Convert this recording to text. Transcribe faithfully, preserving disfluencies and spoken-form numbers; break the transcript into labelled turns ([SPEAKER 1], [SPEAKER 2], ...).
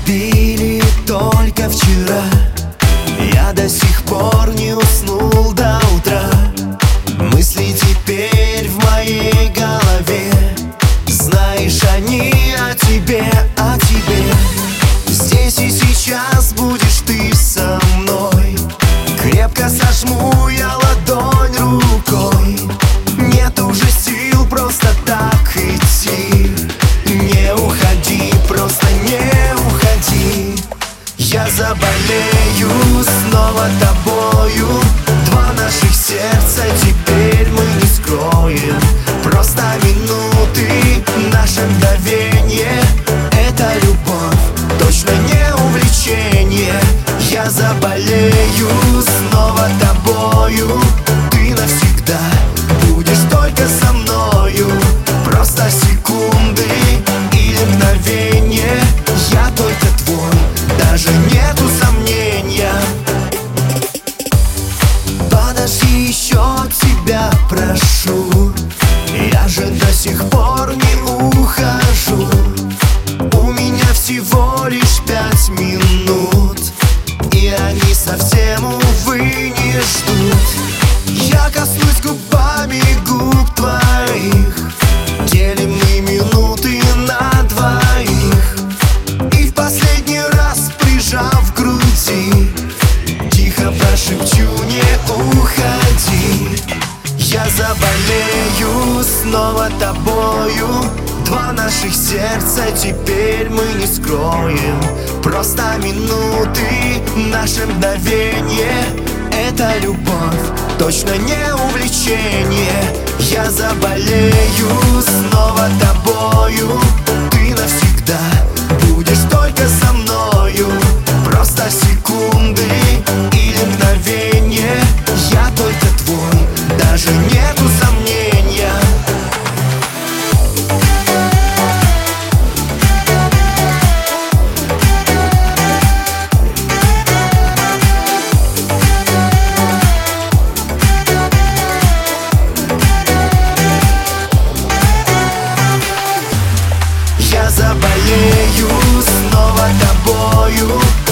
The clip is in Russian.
[SPEAKER 1] любили только вчера. Я до сих пор не уснул до утра. Мысли теперь в моей голове. Знаешь, они о тебе, о тебе. Здесь и сейчас будешь ты со мной. Крепко сожму я ладонь рукой. Нет уже сил просто так идти. Не уходи, просто не уходи. Я заболею снова тобою. Два наших сердца теперь мы не скроем. Просто минуты, наше мгновение. Это любовь, точно не увлечение. Я заболею снова тобою. Ты навсегда будешь только со мною. Просто секунды или мгновение. Я только твой, даже нету сомнения. Подожди, еще тебя прошу. Я же до сих пор не ухожу. У меня всего лишь пять минут, и они совсем, увы, не ждут. Я коснусь губами губ твоих. Делим мы минуты на двоих. И в последний раз, прижав к груди, тихо прошепчу: не уходи. Я заболею снова тобою. Два наших сердца теперь мы не скроем. Просто минуты, наше мгновение. Это любовь, точно не увлечение. Я заболею снова тобою. Ты навсегда будешь только со мною. Просто секунды или мгновение. Я только твой, даже нету сомнения. Я заболею снова тобою.